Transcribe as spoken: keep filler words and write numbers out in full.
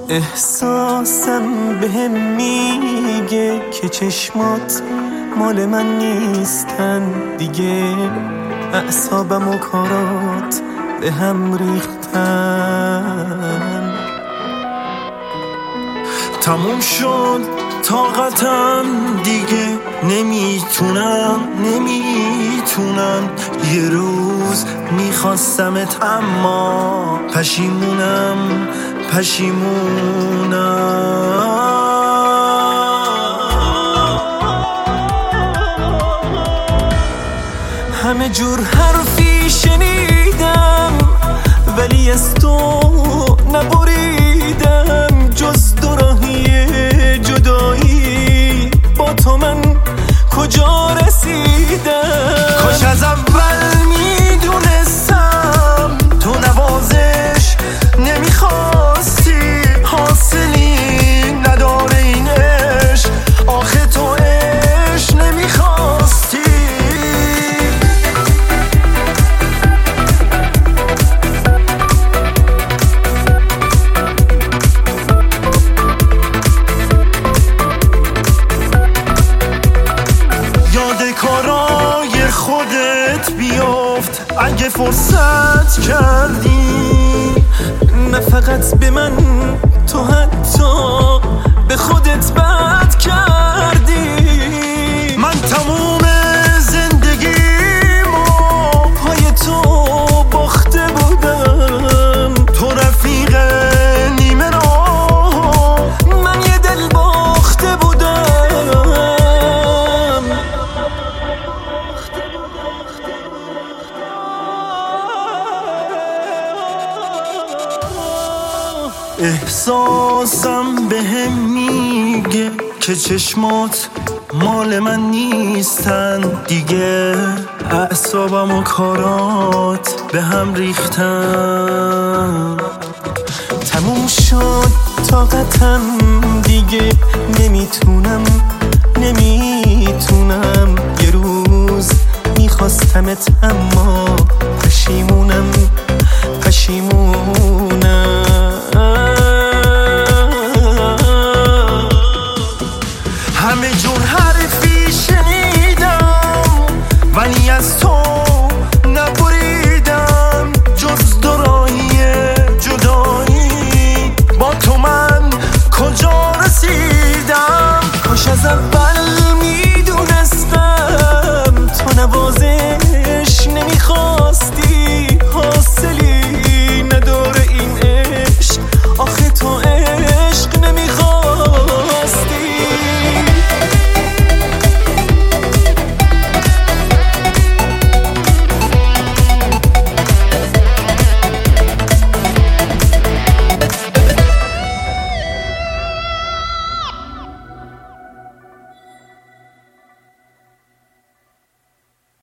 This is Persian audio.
احساسم بهم میگه که چشمات مال من نیستن دیگه، اعصابم و کارات به هم ریختن. تموم شد طاقتم دیگه، نمیتونم نمیتونم یه روز میخواستمت اما پشیمونم پشیمونم. همه جور حرفی شنیدم ولی از تو نبریدم، جز دو راهی جدایی با تو من کجا رسیدم. کاش از اول میدونستم تو نوازش نمیخواستی، حاصلی نداره این عشق، آخه تو عشق نمیخواستی. یاد کارای خودت بیافت اگه فرصت کردی، نه فقط به من، تو حتی به خودت بد کردی. من تموم زندگیمو پای تو باخته بودم، تو رفیق نیمه راه، من یه دل باخته بودم. احساسم بهم میگه که چشمات مال من نیستن دیگه، اعصابم و کارات به هم ریختن. تموم شد طاقتم دیگه، نمیتونم نمیتونم یه روز میخواستمت اما پشیمونم